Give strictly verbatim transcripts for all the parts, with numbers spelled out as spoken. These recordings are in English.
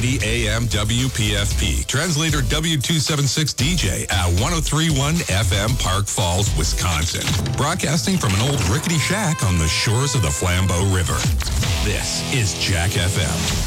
eighty A M W P F P. Translator W two seventy-six D J at one oh three point one F M Park Falls, Wisconsin. Broadcasting from an old rickety shack on the shores of the Flambeau River. This is Jack F M.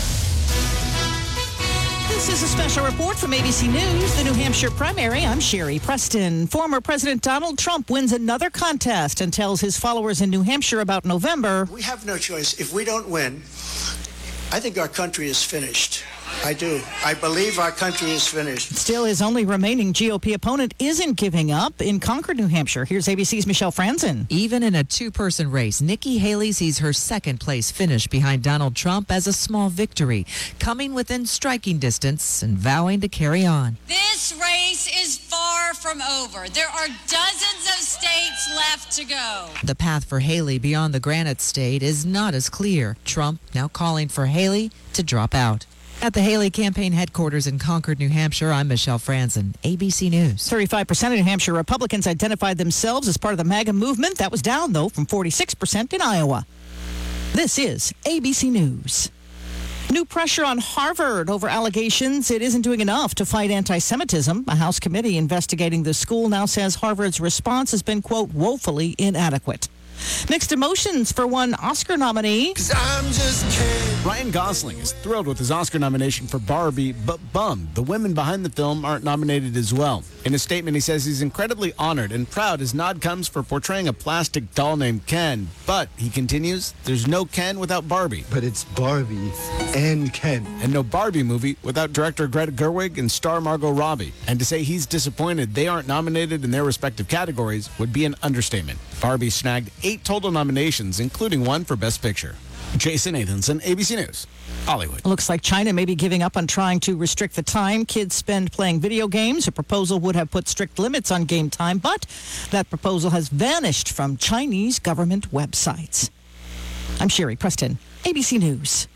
This is a special report from A B C News, the New Hampshire primary. I'm Sherry Preston. Former President Donald Trump wins another contest and tells his followers in New Hampshire about November. We have no choice. If we don't win, I think our country is finished. I do. I believe our country is finished. Still, his only remaining G O P opponent isn't giving up in Concord, New Hampshire. Here's A B C's Michelle Franzen. Even in a two-person race, Nikki Haley sees her second-place finish behind Donald Trump as a small victory, coming within striking distance and vowing to carry on. This race is far from over. There are dozens of states left to go. The path for Haley beyond the Granite State is not as clear. Trump now calling for Haley to drop out. At the Haley campaign headquarters in Concord, New Hampshire, I'm Michelle Franzen, A B C News. thirty-five percent of New Hampshire Republicans identified themselves as part of the MAGA movement. That was down, though, from forty-six percent in Iowa. This is A B C News. New pressure on Harvard over allegations it isn't doing enough to fight anti-Semitism. A House committee investigating the school now says Harvard's response has been, quote, woefully inadequate. Mixed emotions for one Oscar nominee. I'm just kidding. Ryan Gosling is thrilled with his Oscar nomination for Barbie, but bummed the women behind the film aren't nominated as well. In a statement, he says he's incredibly honored and proud his nod comes for portraying a plastic doll named Ken. But, he continues, there's no Ken without Barbie. But it's Barbie and Ken. And no Barbie movie without director Greta Gerwig and star Margot Robbie. And to say he's disappointed they aren't nominated in their respective categories would be an understatement. Barbie snagged eight total nominations, including one for Best Picture. Jason Nathanson, A B C News, Hollywood. Looks like China may be giving up on trying to restrict the time kids spend playing video games. A proposal would have put strict limits on game time, but that proposal has vanished from Chinese government websites. I'm Sherry Preston, A B C News.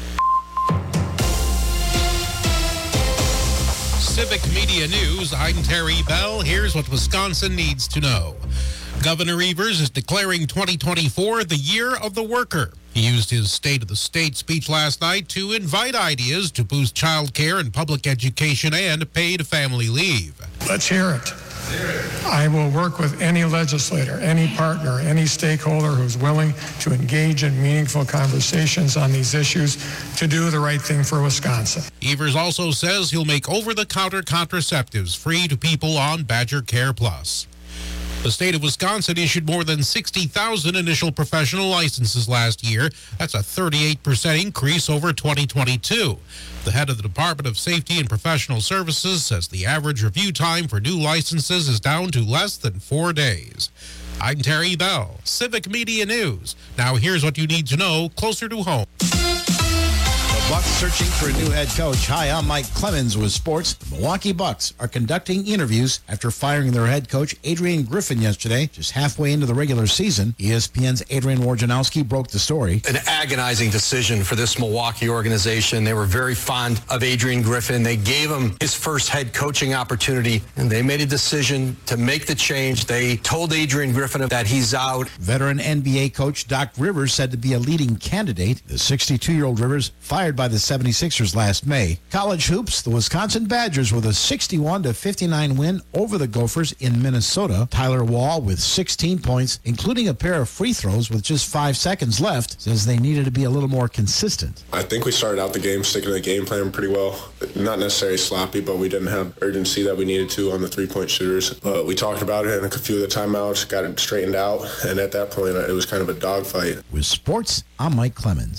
Civic Media News, I'm Terry Bell. Here's what Wisconsin needs to know. Governor Evers is declaring twenty twenty-four the year of the worker. He used his State of the State speech last night to invite ideas to boost child care and public education and paid family leave. Let's hear it. I will work with any legislator, any partner, any stakeholder who's willing to engage in meaningful conversations on these issues to do the right thing for Wisconsin. Evers also says he'll make over-the-counter contraceptives free to people on Badger Care Plus. The state of Wisconsin issued more than sixty thousand initial professional licenses last year. That's a thirty-eight percent increase over twenty twenty-two. The head of the Department of Safety and Professional Services says the average review time for new licenses is down to less than four days. I'm Terry Bell, Civic Media News. Now here's what you need to know closer to home. Bucks searching for a new head coach. Hi, I'm Mike Clemens with sports. The Milwaukee Bucks are conducting interviews after firing their head coach Adrian Griffin yesterday, just halfway into the regular season. E S P N's Adrian Wojnarowski broke the story. An agonizing decision for this Milwaukee organization. They were very fond of Adrian Griffin. They gave him his first head coaching opportunity, and they made a decision to make the change. They told Adrian Griffin that he's out. Veteran N B A coach Doc Rivers said to be a leading candidate. The sixty-two-year-old Rivers fired by the seventy-sixers last May. College hoops, the Wisconsin Badgers with a sixty-one to fifty-nine win over the Gophers in Minnesota. Tyler Wall with sixteen points, including a pair of free throws with just five seconds left, says they needed to be a little more consistent. I think we started out the game sticking to the game plan pretty well. Not necessarily sloppy, but we didn't have urgency that we needed to on the three-point shooters. But we talked about it in a few of the timeouts, got it straightened out, and at that point, it was kind of a dogfight. With sports, I'm Mike Clemens.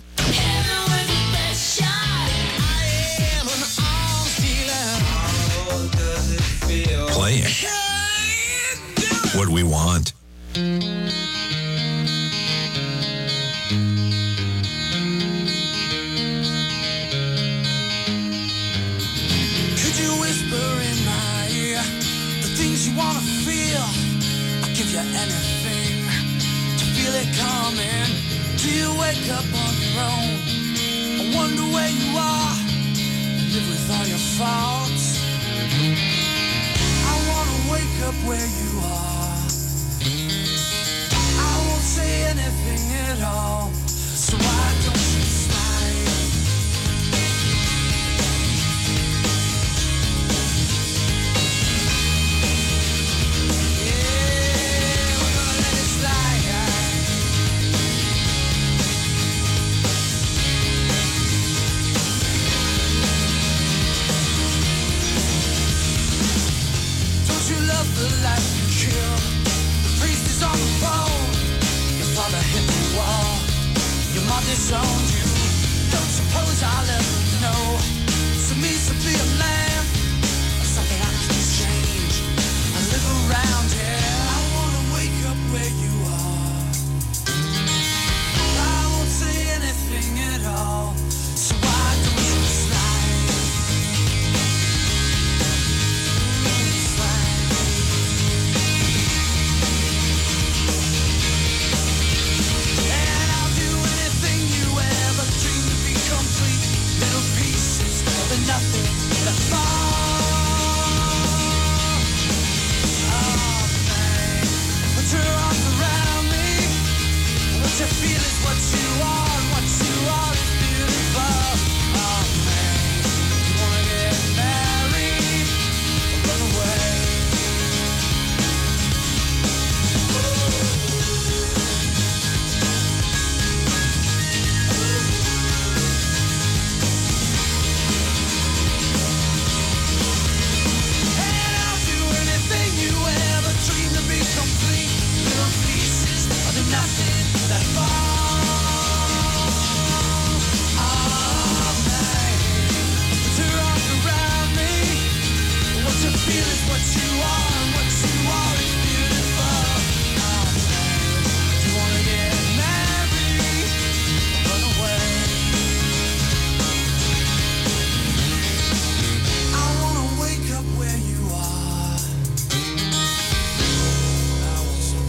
Playing what we want. Could you whisper in my ear the things you want to feel? I'll give you anything to feel it coming. Do you wake up on your own? I wonder where you are and live with all your faults. I wanna wake up where you are. I won't say anything at all. So why don't you smile? disowned you. Don't suppose I'll ever know. To me, to be a man, something I can change. I live around here. I wanna wake up where you are. I won't say anything at all. So why don't you slide? Slide. And I'll do anything you ever dreamed to be complete. Little pieces of the nothing that fall. Oh, man. Put your arms around me. What you feel is what you are, and what you are is beautiful. Oh, man. You wanna get married or run away? And I'll do anything you ever dreamed to be complete. Little pieces of the nothing that fall. Oh, man. Put your arms around me. What you feel is what you are, and what you are is beautiful. Oh, man. You wanna get married or run away? I wanna wake up where you are. I want some.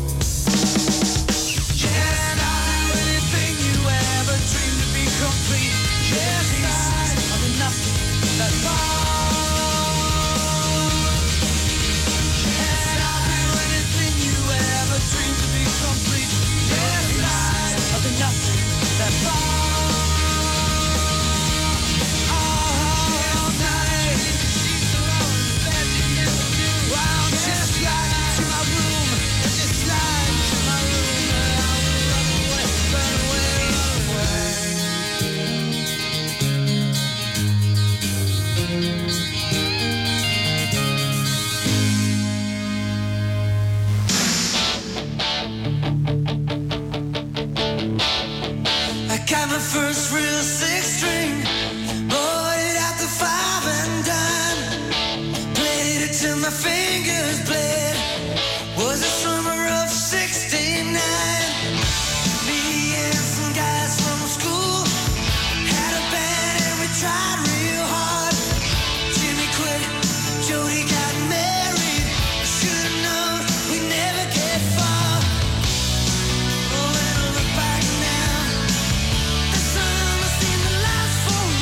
Yes, I'll do anything you ever dreamed to be complete. Yes, pieces of the nothing that fall. And I'll do anything you ever dreamed to be complete. Yes, pieces of the nothing that fall. All night. Wow, just slide into my room. Just slide into my room. And I will run away, run away, run away. I got my first real six string, bought it at the five and dime, played it till my fingers bled. Was the summer of sixty-nine. Me and some guys from school had a band and we tried real hard. Jimmy quit, Jody got married. Should've known we'd never get far. Oh, when I look back now, the summer seemed to last forever.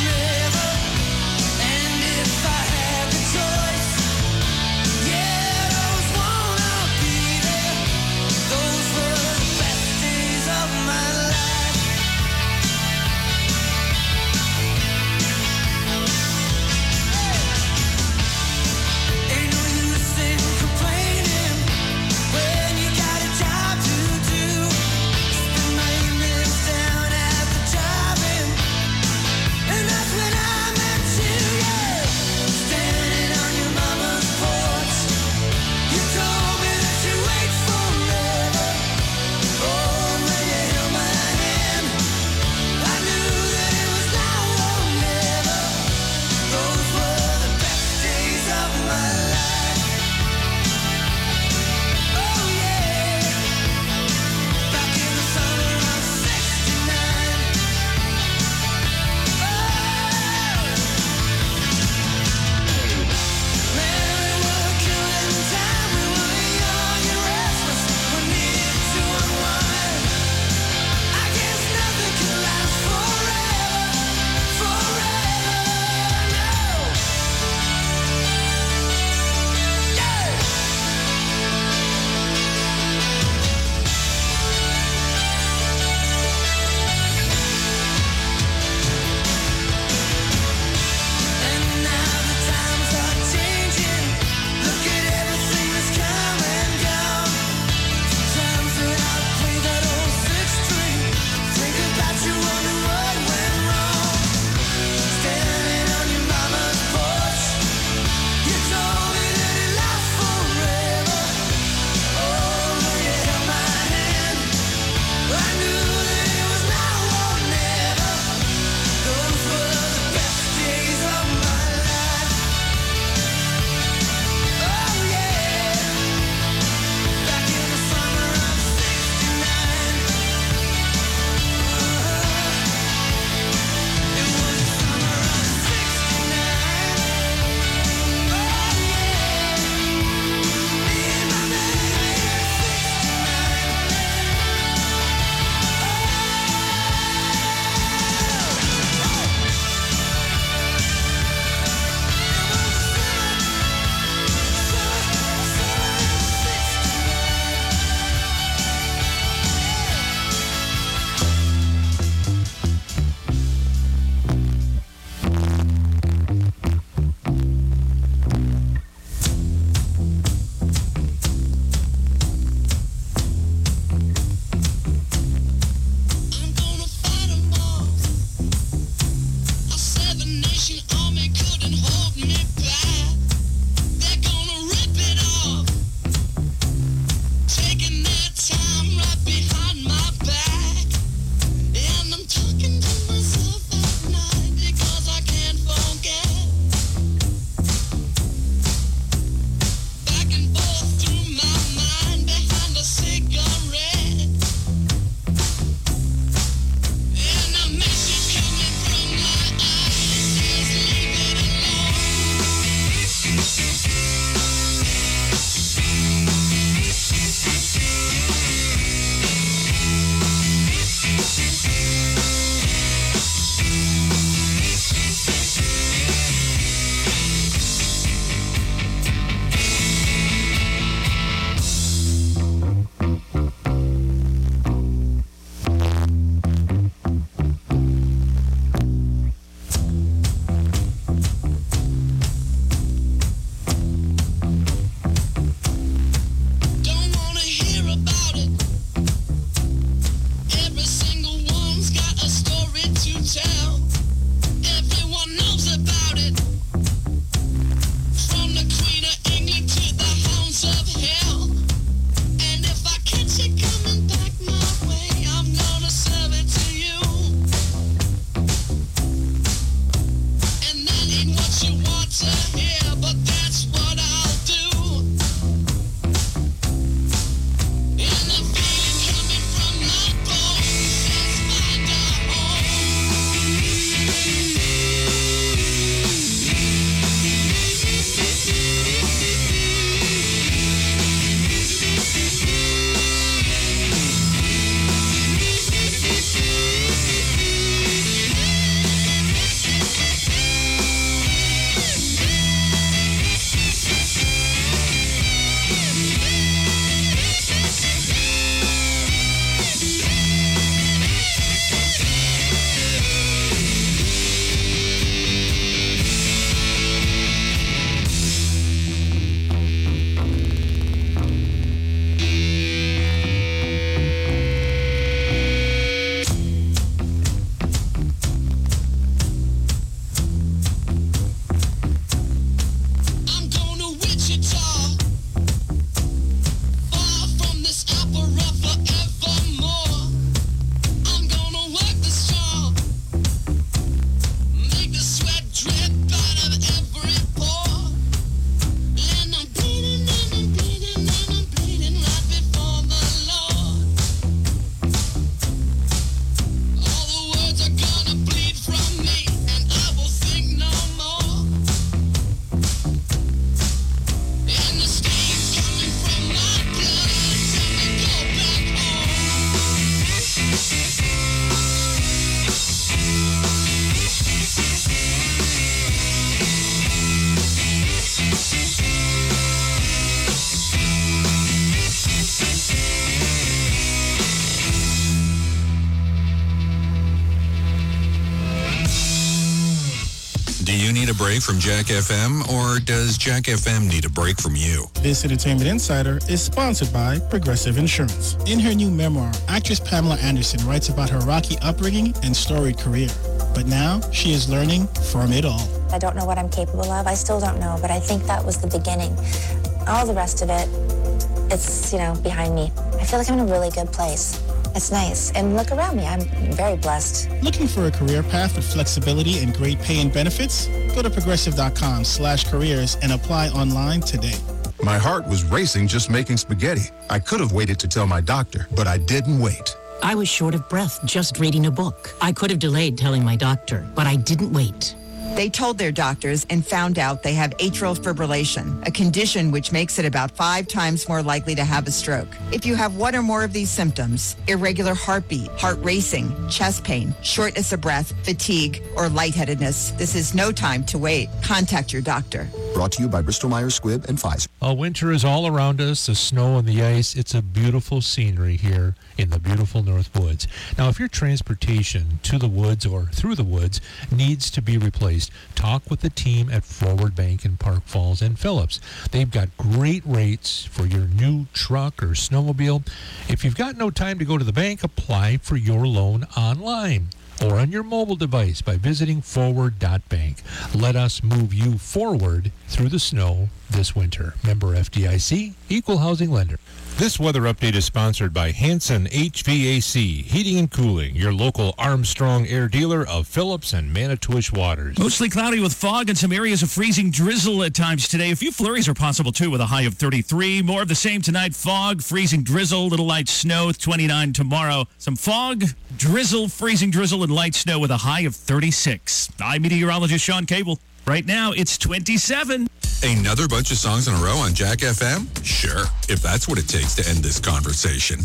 Do you need a break from Jack F M, or does Jack F M need a break from you? This Entertainment Insider is sponsored by Progressive Insurance. In her new memoir, actress Pamela Anderson writes about her rocky upbringing and storied career. But now she is learning from it all. I don't know what I'm capable of. I still don't know, but I think that was the beginning. All the rest of it, it's, you know, behind me. I feel like I'm in a really good place. It's nice. And look around me. I'm very blessed. Looking for a career path with flexibility and great pay and benefits? Go to progressive.com slash careers and apply online today. My heart was racing just making spaghetti. I could have waited to tell my doctor, but I didn't wait. I was short of breath just reading a book. I could have delayed telling my doctor, but I didn't wait. They told their doctors and found out they have atrial fibrillation, a condition which makes it about five times more likely to have a stroke. If you have one or more of these symptoms, irregular heartbeat, heart racing, chest pain, shortness of breath, fatigue, or lightheadedness, this is no time to wait. Contact your doctor. Brought to you by Bristol-Myers Squibb and Pfizer. Uh, winter is all around us, the snow and the ice. It's a beautiful scenery here in the beautiful North Woods. Now, if your transportation to the woods or through the woods needs to be replaced, talk with the team at Forward Bank in Park Falls and Phillips. They've got great rates for your new truck or snowmobile. If you've got no time to go to the bank, apply for your loan online or on your mobile device by visiting forward dot bank. Let us move you forward through the snow this winter. Member F D I C, Equal Housing Lender. This weather update is sponsored by Hanson H V A C, Heating and Cooling, your local Armstrong air dealer of Phillips and Manitowish Waters. Mostly cloudy with fog and some areas of freezing drizzle at times today. A few flurries are possible, too, with a high of thirty-three. More of the same tonight. Fog, freezing drizzle, little light snow with twenty-nine tomorrow. Some fog, drizzle, freezing drizzle, and light snow with a high of thirty-six. I'm meteorologist Sean Cable. Right now, it's twenty-seven. Another bunch of songs in a row on Jack F M? Sure, if that's what it takes to end this conversation.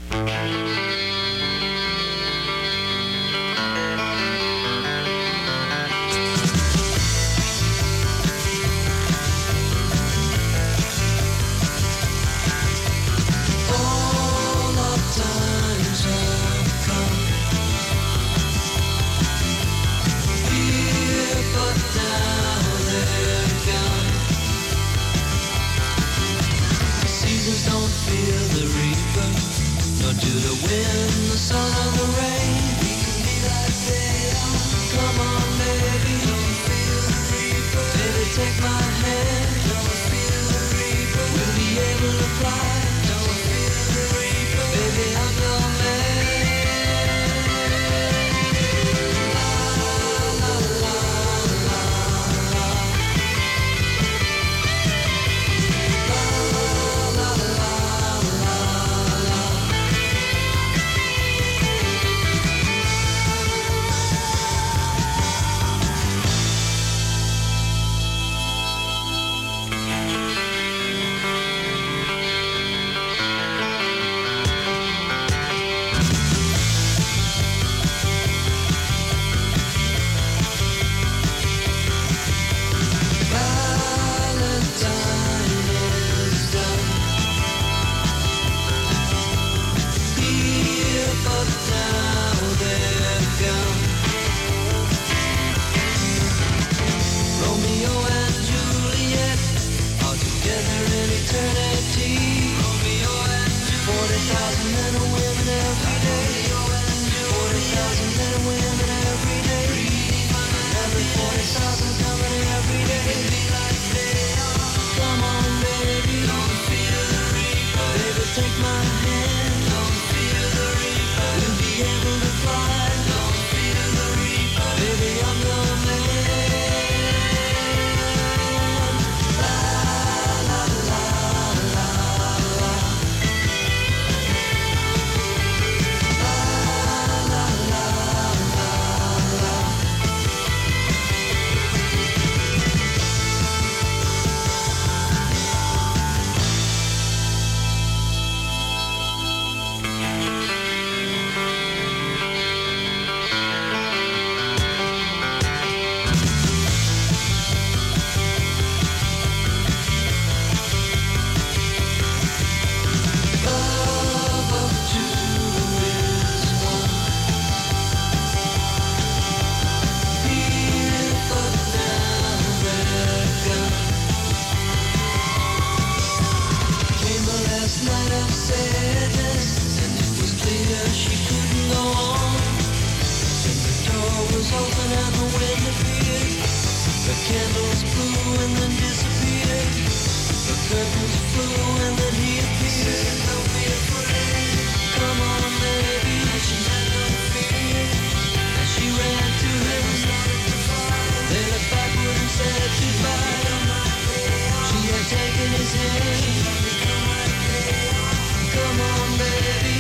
To the wind, the sun, and the rain, we can be like they are. Come on, baby, don't feel the reaper. Baby, take my hand, don't feel the reaper. We'll be able to fly, don't feel the reaper. Baby, I'm your man. La, la, la, la, la. La, la, la, la. was open and the wind appeared. The candles blew and then disappeared. The curtains flew and then he appeared. Don't be afraid, come on baby. She had no fear. And she ran to him, started to fall. They looked backward and said goodbye. She had taken his hand. Come on baby.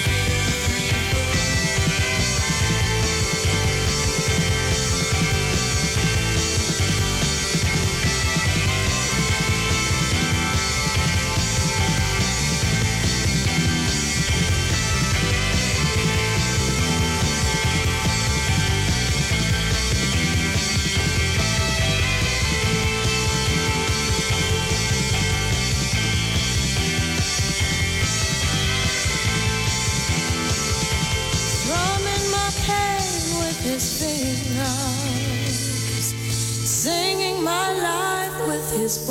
His fingers, singing my life with his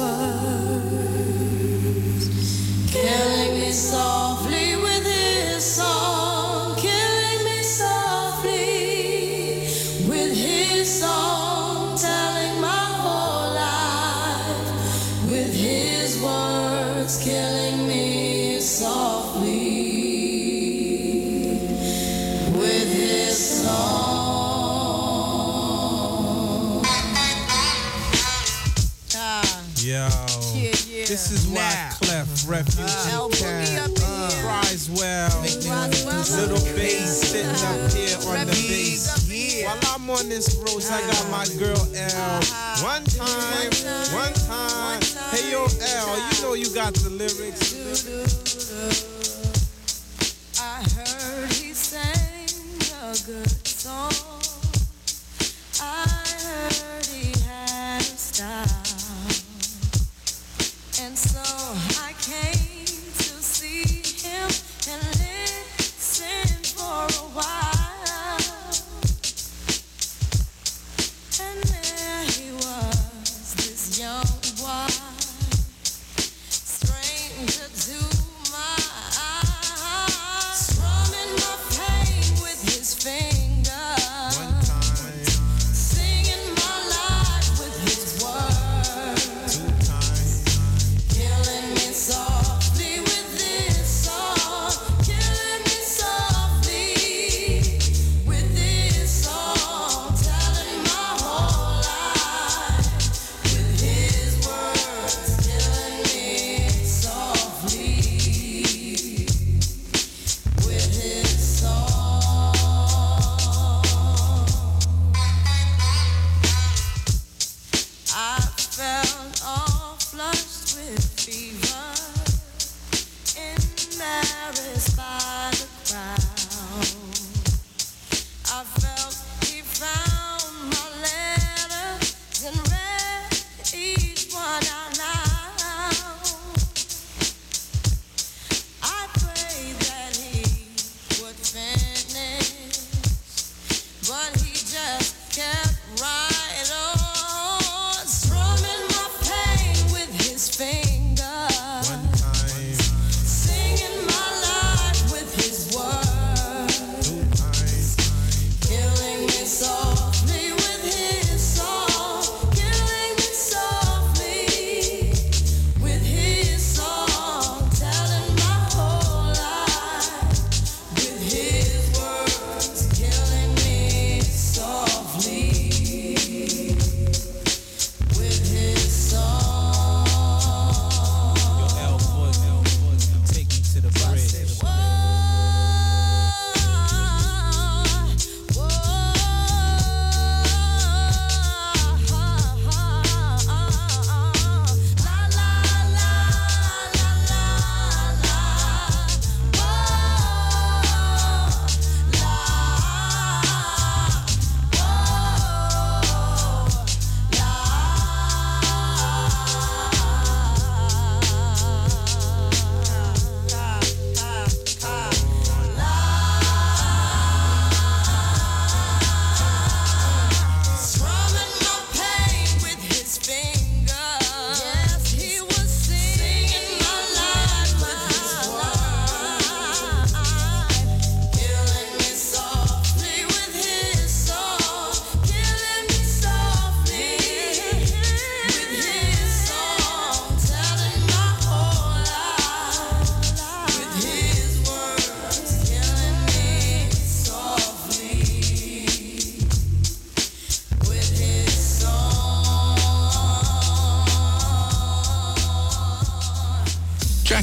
words, killing me softly with his song, killing me softly with his song, telling my whole life with his words, killing me softly with his song. Yo, yeah, yeah. This is why Now. Clef, Refugee Uh, Cat, uh, Cries Well, Little Bass sitting up here on the bass. Yeah. While I'm on this roast, I got my girl L. One time, one time. Hey yo L, you know you got the lyrics. I heard he sang a good song. I heard he had a style. And so I came to see him and listen for a while. And there he was, this young boy, stranger to my eyes, strumming my pain with his fingers.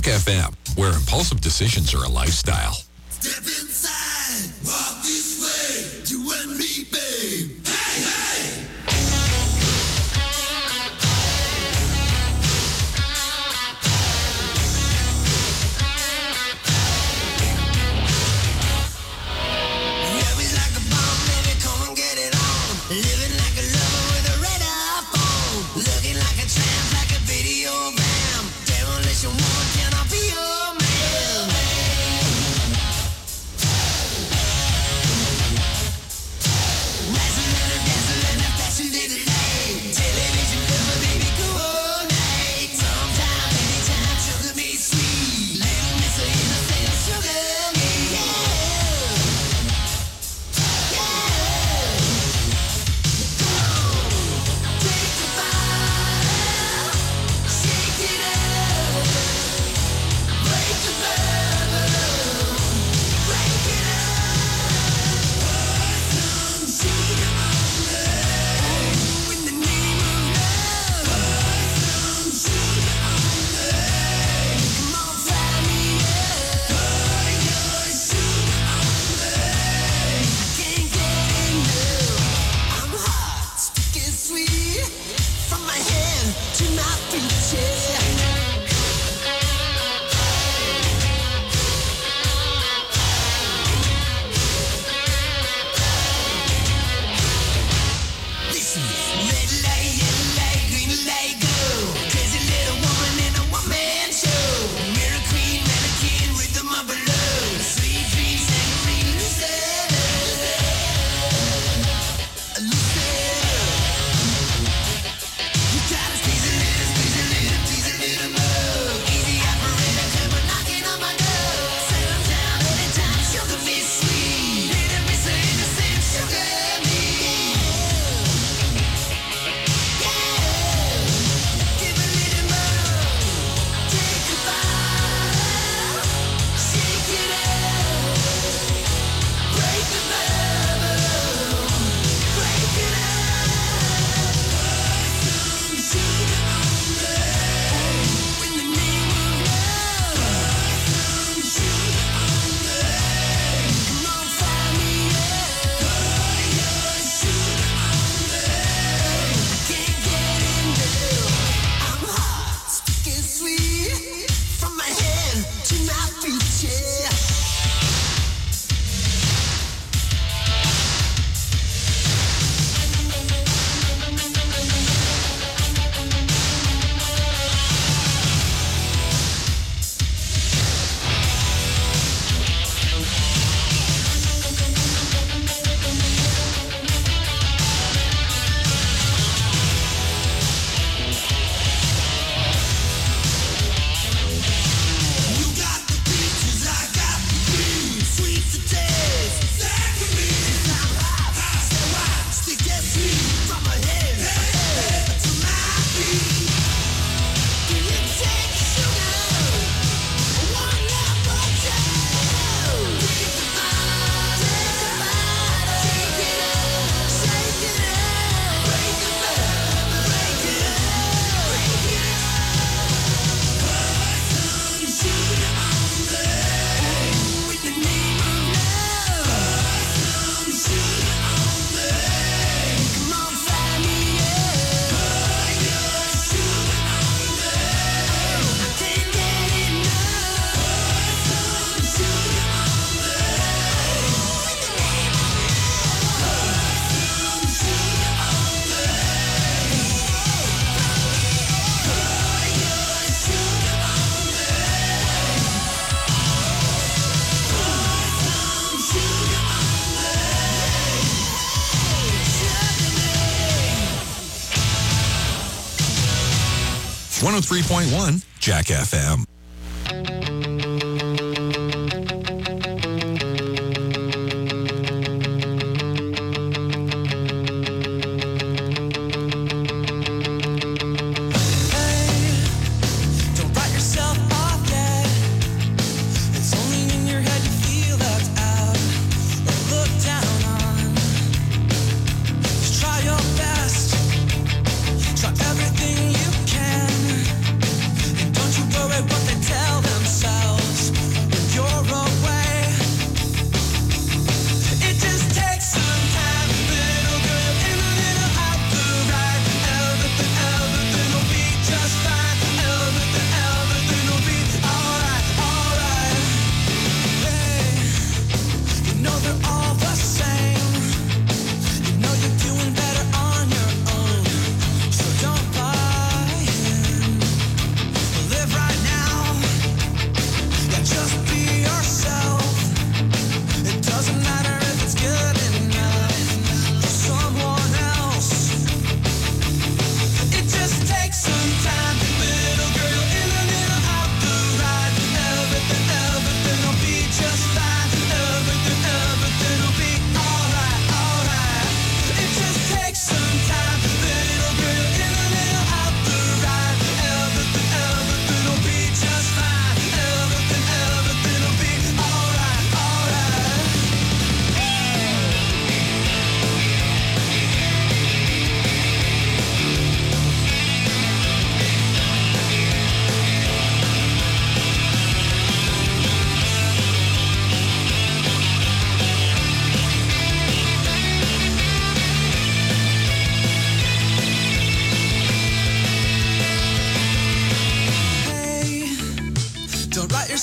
F M, where impulsive decisions are a lifestyle. Step inside, walk this way, you and me, babe. Hey, hey! Love like a bomb, baby, come and get it on. Living like a lover with a radar phone. Looking like a tramp, like a video van. Demolition woman, can I be your man? one oh three point one Jack F M. Everything you can, and don't you worry what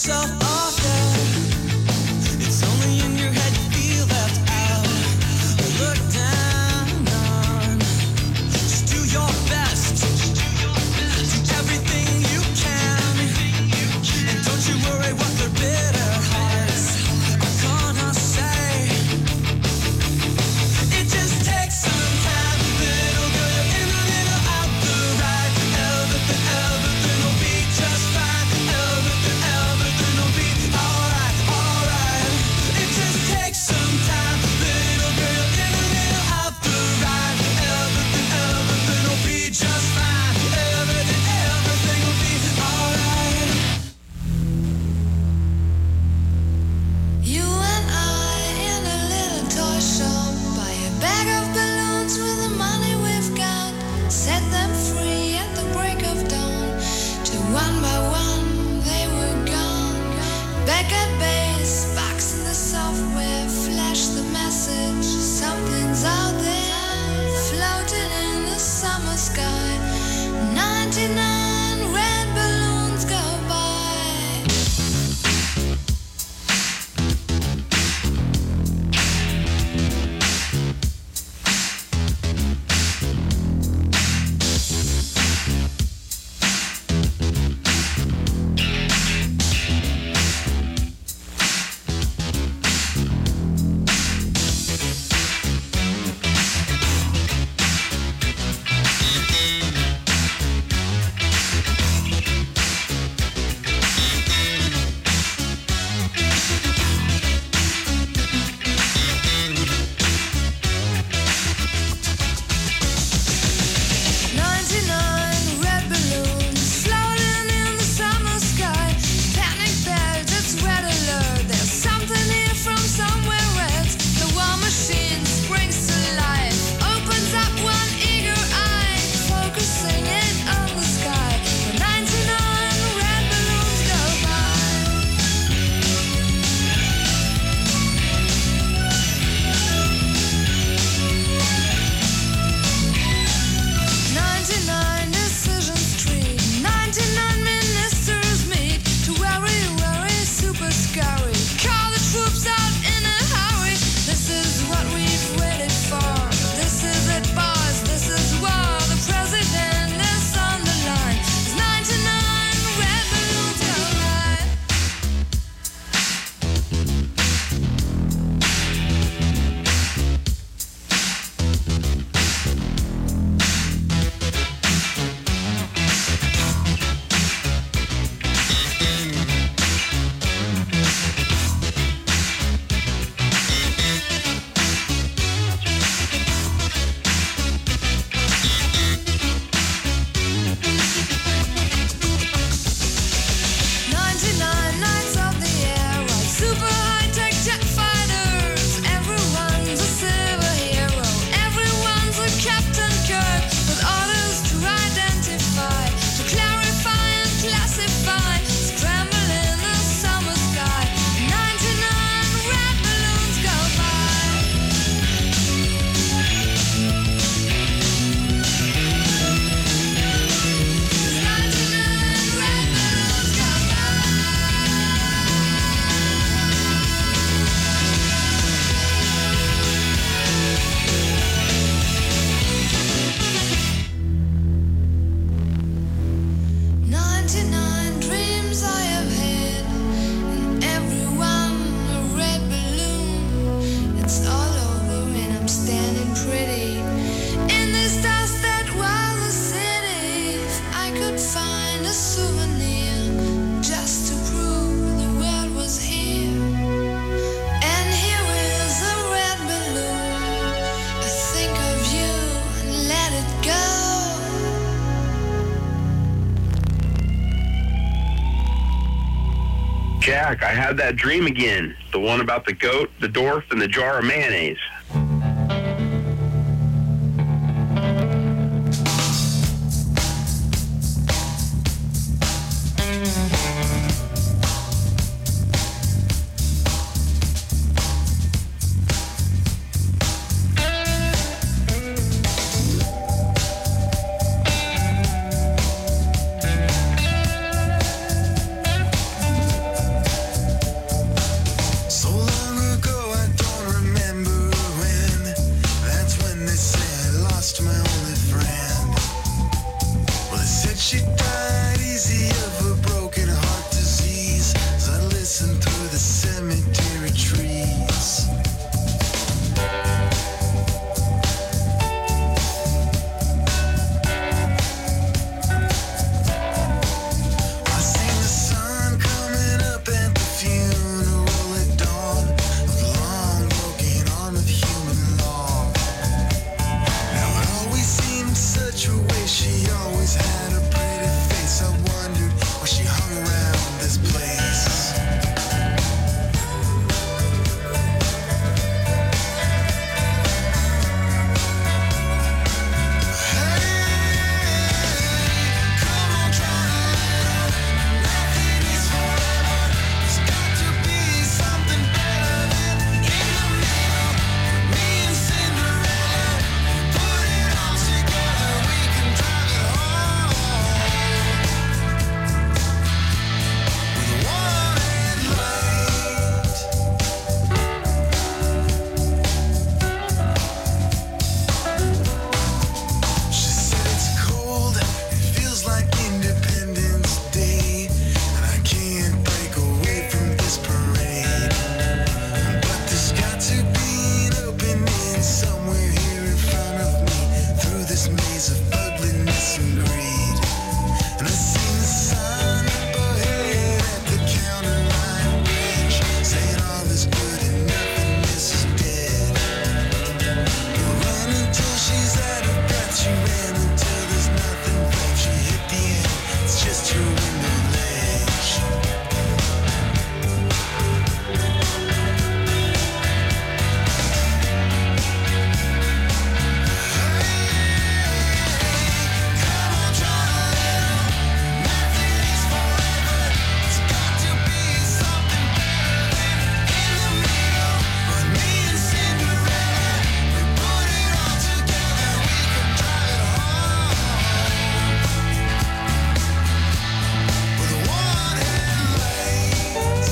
yourself off there. It's only in your head you feel left out or look down on. Just do your best. Do everything you can. And don't you worry what their bitter hearts are gonna say. It just takes some time, little girl. You're in the middle of the ride. Everything, everything will be just fine. Everything, everything will be alright, alright. It just takes some time, little girl. You're in the middle of the ride. Everything, everything will be just fine. Everything, everything will be alright. You and I in a little toy shop, buy a bag of balloons with the money we've got, set them free at the break of dawn. Till one by one they were gone. Back at base, box in the software, flash the message. Something's out there, floating in the summer sky. ninety-nine red balloons go by. ninety-nine red balloons floating in the summer sky. Panic belt, it's red alert. There's something here from somewhere else. The war machine springs to life, opens up one eager eye, focusing in on the sky. The ninety-nine red balloons go by. ninety-nine Decision Street, ninety-nine ministers meet to worry, worry, super scary. Call the troops out in a hurry. This is what we've waited for. This is it, boys. This is war. The president is on the line. There's ninety-nine red balloons go by. ninety-nine nights of the air, while super high-tech jet fighters. Everyone's a silver hero. Everyone's a Captain Kirk with orders to identify, to clarify and classify. Scramble in the summer sky. ninety-nine red balloons go by. ninety-nine red balloons go by. ninety-nine dreams I have had, and every one a red balloon. It's all over and I'm standing pretty in this dust that was the city. If I could find a souvenir just to prove the world was here. And here is a red balloon. I think of you and let it go. Jack, I had that dream again. The one about the goat, the dwarf, and the jar of mayonnaise. she's out of breath. She ran until there's nothing left. She hit the end. It's just her window ledge. Come on, try a little. Nothing is forever. It's got to be something better than in the middle. But me and Cinderella, we put it all together. We can drive it home with one headlights.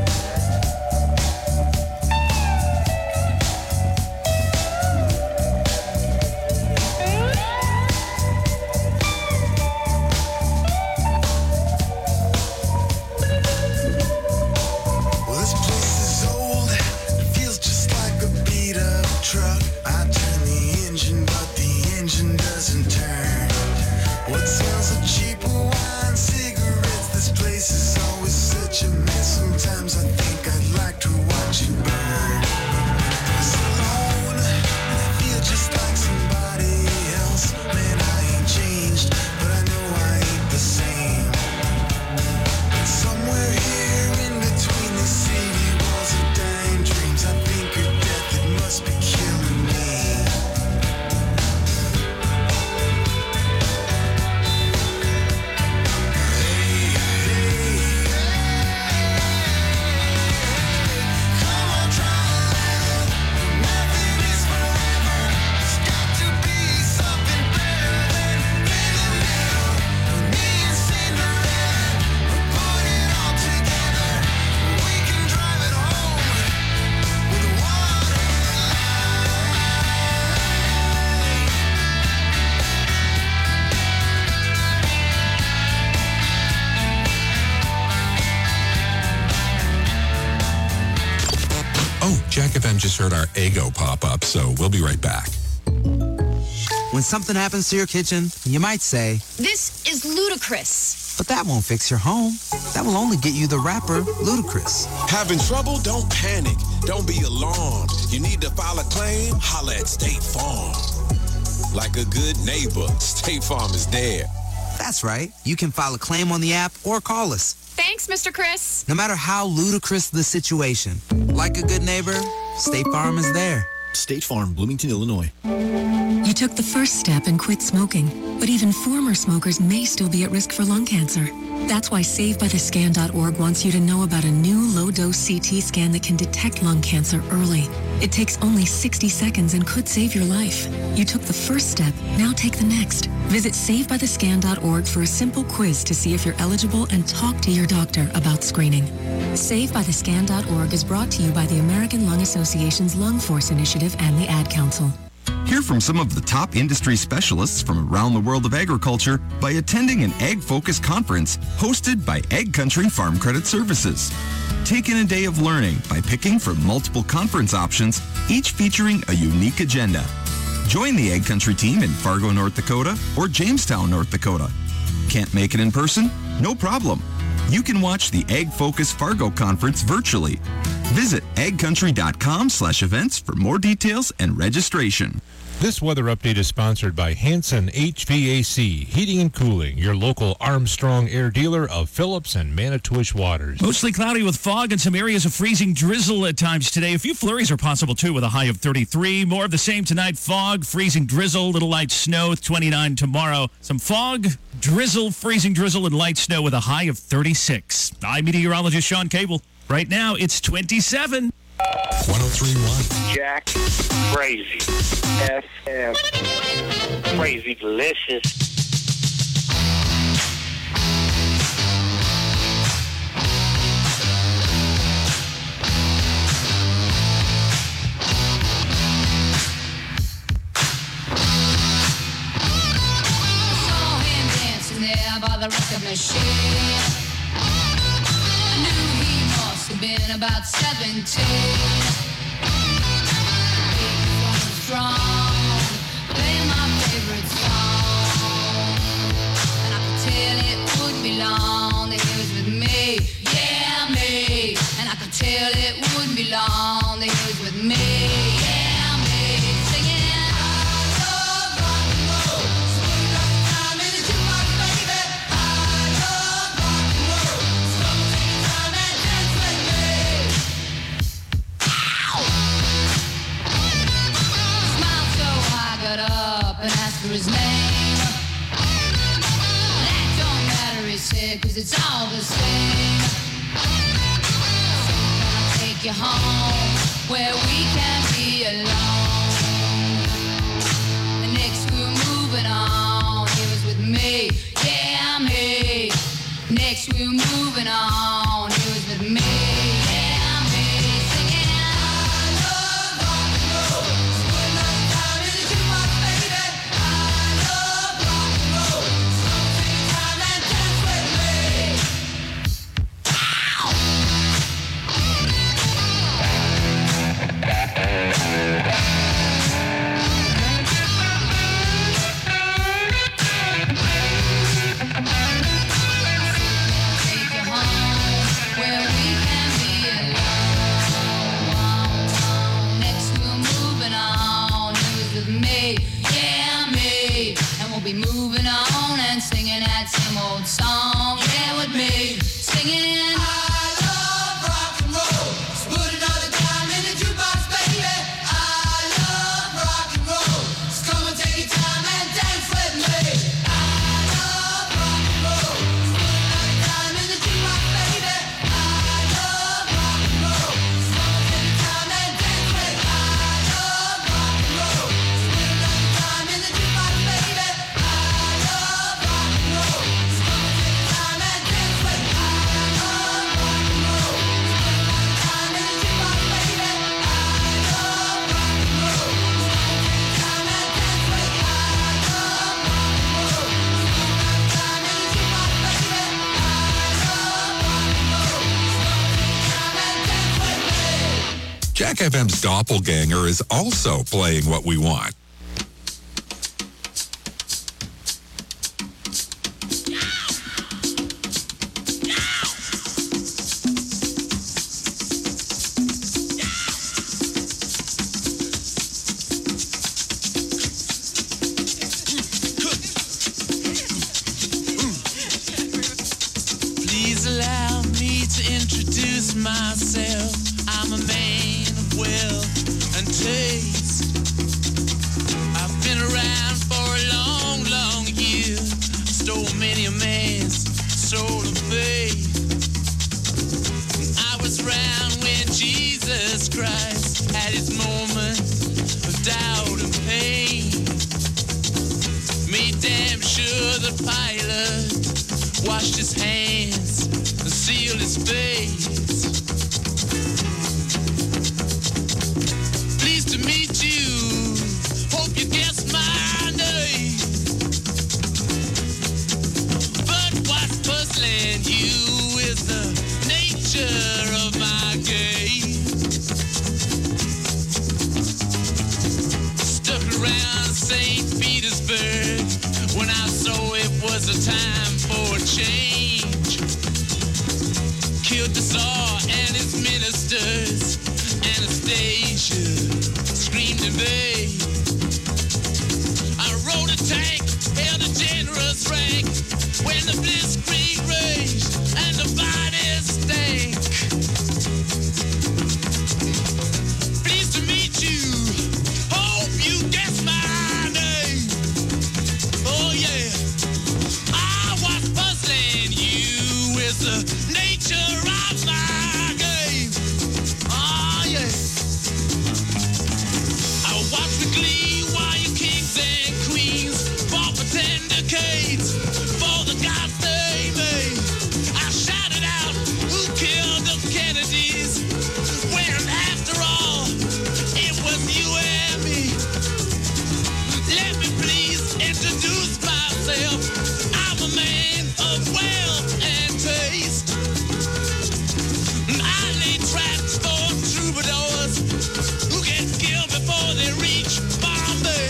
Well, this place is old. It feels just like a beat up truck. I turn the engine, but the engine doesn't turn. What sells a cheaper wine, cigarettes? This place is always such a mess. Sometimes I think I'd like to watch it burn. I was alone, and I feel just like somebody else. Man, I ain't changed, but I know I ain't the same. But somewhere here in between the city walls and dying dreams, I think of death, it must be killing me. Come on, try a little. Nothing is forever. It's got to be something better than in the middle. Me and Cinderella, we put it all together. We can drive it home with one Oh, Jack F M just heard our Eggo pop up, so we'll be right back. When something happens to your kitchen, you might say, This is ludicrous. but that won't fix your home. That will only get you the rapper, Ludacris. Having trouble? Don't panic. Don't be alarmed. You need to file a claim? Holla at State Farm. Like a good neighbor, State Farm is there. That's right. You can file a claim on the app or call us. Thanks, Mister Chris. No matter how ludicrous the situation, like a good neighbor, State Farm is there. State Farm, Bloomington, Illinois. You took the first step and quit smoking, but even former smokers may still be at risk for lung cancer. That's why Save By The Scan dot org wants you to know about a new low-dose C T scan that can detect lung cancer early. It takes only sixty seconds and could save your life. You took the first step, now take the next. Visit Save By The Scan dot org for a simple quiz to see if you're eligible and talk to your doctor about screening. Save By The Scan dot org is brought to you by the American Lung Association's Lung Force Initiative and the Ad Council. Hear from some of the top industry specialists from around the world of agriculture by attending an ag-focused conference hosted by Ag Country Farm Credit Services. Take in a day of learning by picking from multiple conference options, each featuring a unique agenda. Join the Ag Country team in Fargo, North Dakota or Jamestown, North Dakota. Can't make it in person? No problem. You can watch the Ag Focus Fargo Conference virtually. Visit ag country dot com slash events for more details and registration. This weather update is sponsored by Hanson H V A C, Heating and Cooling, your local Armstrong Air dealer of Phillips and Manitowish Waters. Mostly cloudy with fog and some areas of freezing drizzle at times today. A few flurries are possible, too, with a high of thirty-three. More of the same tonight. Fog, freezing drizzle, little light snow with twenty-nine tomorrow. Some fog, drizzle, freezing drizzle, and light snow with a high of thirty-six. I'm meteorologist Sean Cable. Right now, it's twenty-seven. one oh three point one. Jack, crazy. F M. Crazy delicious. Saw him dancing there by the record machine. I knew he must have been about seventeen. Big and strong, playing my favorite song. And I could tell it would be long that he was with me, yeah, me. And I could tell it wouldn't be long that he was with me, yeah, me. Singing, I love and ask for his name. That don't matter, he said, cause it's all the same. So can I take you home where we can be alone? And next we're moving on. He was with me, yeah, me. Next we're moving on. He was with me, yeah, me. Singing, I love rock and roll. It's putting us down in the jukebox, baby. I love rock and roll. So take time and dance with me. Take you home where we can be alone. Next we're moving on. He was with me, yeah, me. And we'll be moving on and singing that same old song, yeah, with me. Singing, I love rock and roll. Just put another dime in the jukebox, baby. I love rock and roll. Just come and take your time and dance with me. I love rock and roll. Just put another dime in the jukebox, baby. I love rock and roll. Just come and take your time and dance with me. I love rock and roll. Just put another dime in the jukebox, baby. I love rock and roll. Just come and take your time and dance with me. I love rock and roll. Just put another dime in the jukebox, baby. I love rock and roll. Just come and take your time and dance with me. I love rock and roll. Just put another dime in the jukebox, baby. I love rock and roll. Just come and take your time and dance with me. Jack F M's Doppelganger is also playing what we want. Please allow me to introduce myself. I'm a man of wealth and taste. I've been around for a long, long year. Stole many a man's soul of faith. I was around when Jesus Christ had his moment of doubt and pain. Made damn sure the pilot washed his hands and sealed his face. Pleased to meet you. Hope you guess my name. But what's puzzling you is the nature of my game. Stuck around Saint Petersburg when I saw it was a time for a change. Killed the Tsar and his ministers. Anastasia screamed in vain. I rode a tank, held a generous rank when the blitzkrieg raged and the bodies stank. Pleased to meet you. Hope you guess my name. Oh yeah. Ah, what's puzzling you is the nature of my game. Ah yeah. I watch with glee while you kings and queens fought for ten decades for the gods they made. I shouted out, who killed the Kennedys? When after all, it was you and me. Let me please introduce myself. I'm a man of wealth and taste. I lay traps for troubadours who get killed before they reach Bombay.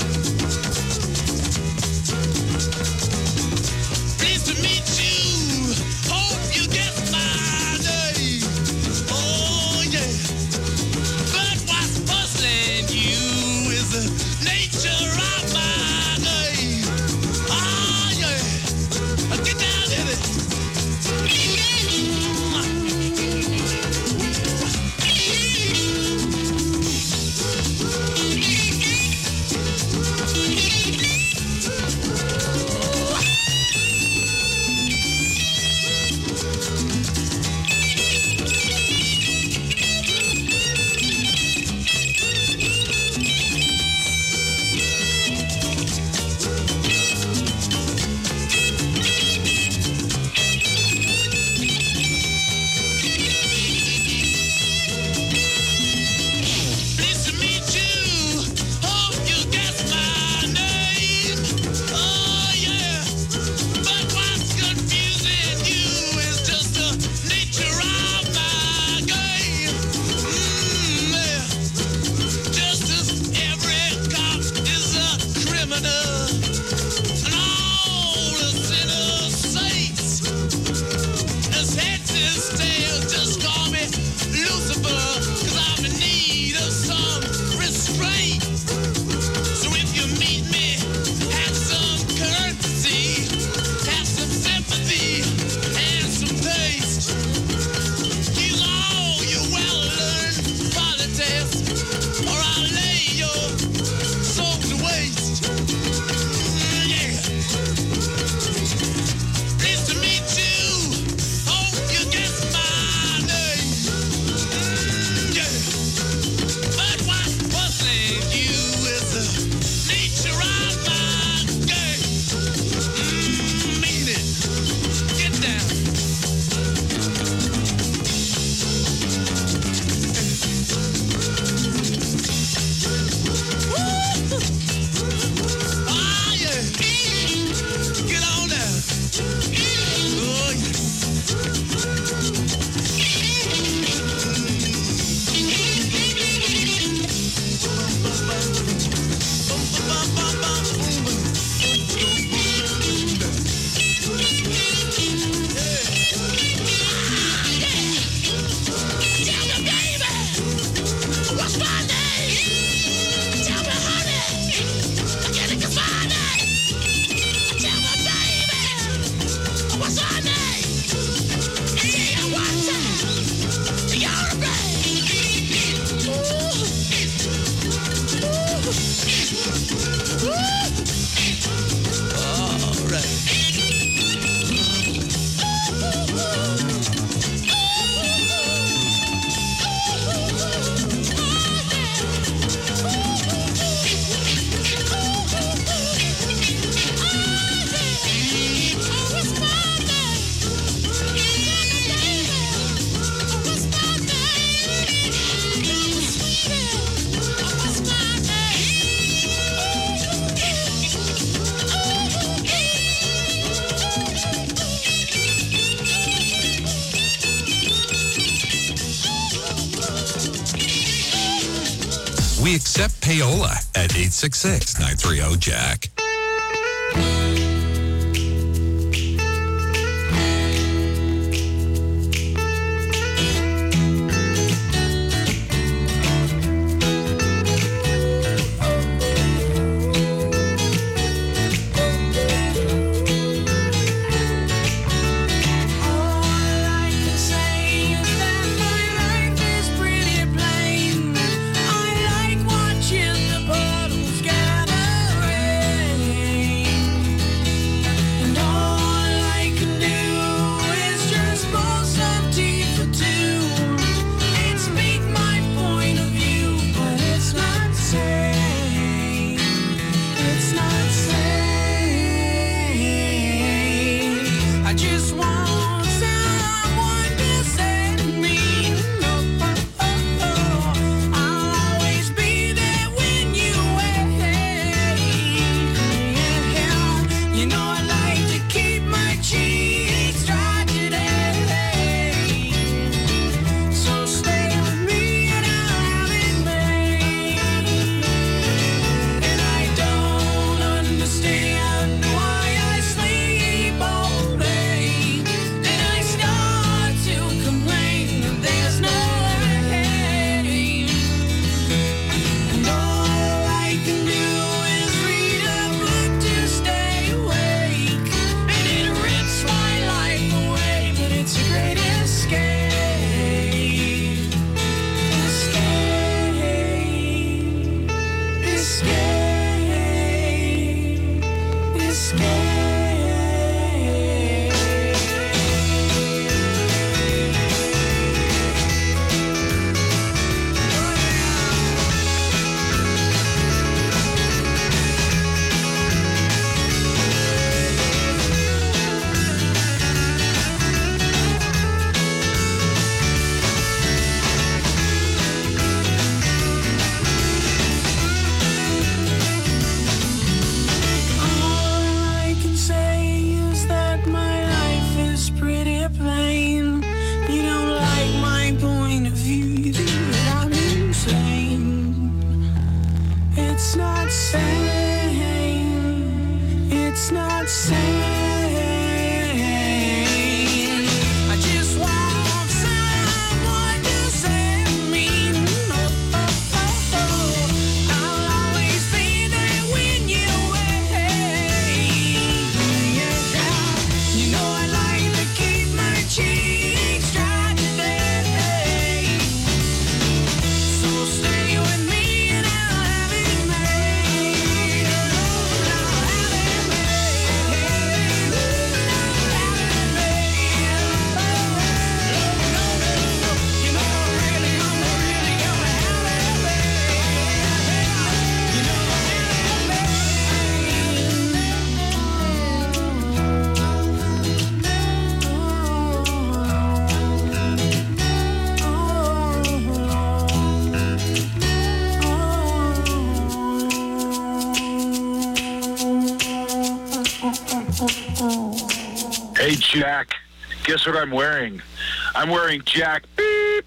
Pleased to meet you. Hope you get my name. Oh yeah. But what's puzzling you is the nature of my name. Ah yeah. We accept payola at eight six six, nine three zero, Jack. I just want someone to set me. Oh, oh, oh, oh. I'll always be there when you're away. Yeah. You know I like to keep my cheeks dry today. So stay with me and I'll have it made. I'll have it Hey, Jack, guess what I'm wearing? I'm wearing Jack Beep.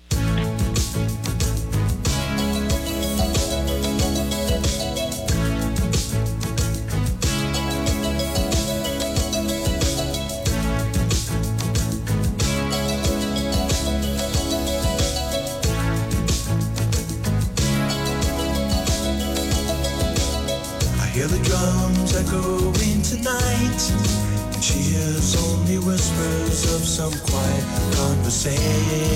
I hear the drums echoing tonight, and she hears only whispers of some quiet conversation.